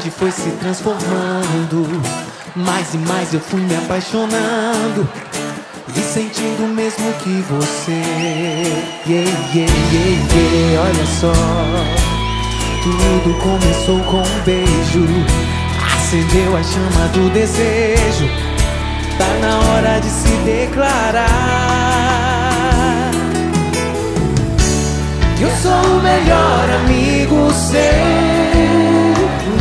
amizade foi se transformando. Mais e mais eu fui me apaixonando e sentindo o mesmo que você. Olha só, tudo começou com um beijo, acendeu a chama do desejo. Tá na hora de se declarar. Eu sou o melhor amigo seu.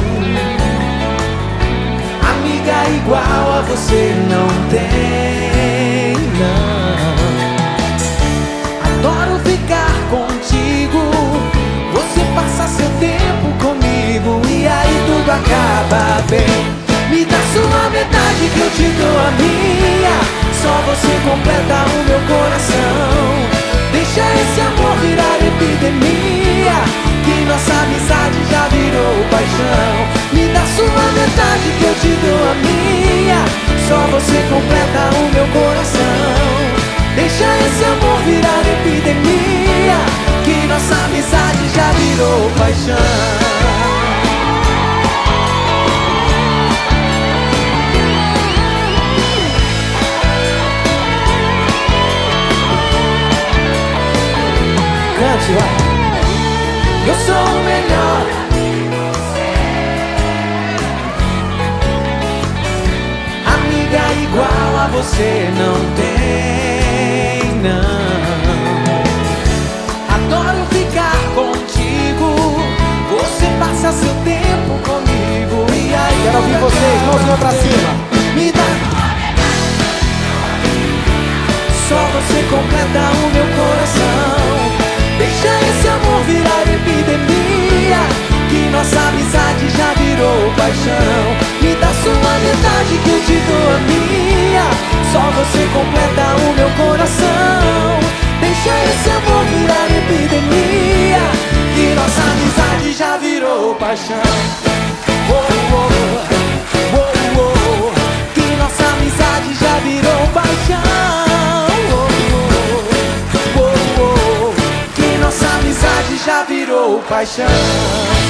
Amiga igual a você não tem, não. Adoro ficar contigo, você passa seu tempo comigo e aí tudo acaba bem. Me dá sua metade que eu te dou a minha, só você completa o meu coração. Deixa esse amor virar epidemia, que nossa amizade já virou paixão. Me dá sua metade que eu te dou a minha, só você completa o meu coração. Deixa esse amor virar epidemia, que nossa amizade já virou paixão. Eu sou o melhor. Amiga igual a você não tem, não. Adoro ficar contigo, você passa seu tempo comigo e aí quero ouvir vocês, mãozinha pra cima. Me dá. Só você completa o meu coração. Deixa esse amor virar epidemia, que nossa amizade já virou paixão. Me dá sua metade que eu te dou a minha, só você completa o meu coração. Deixa esse amor virar epidemia, que nossa amizade já virou paixão. Que nossa amizade já virou paixão. Nossa amizade já virou paixão.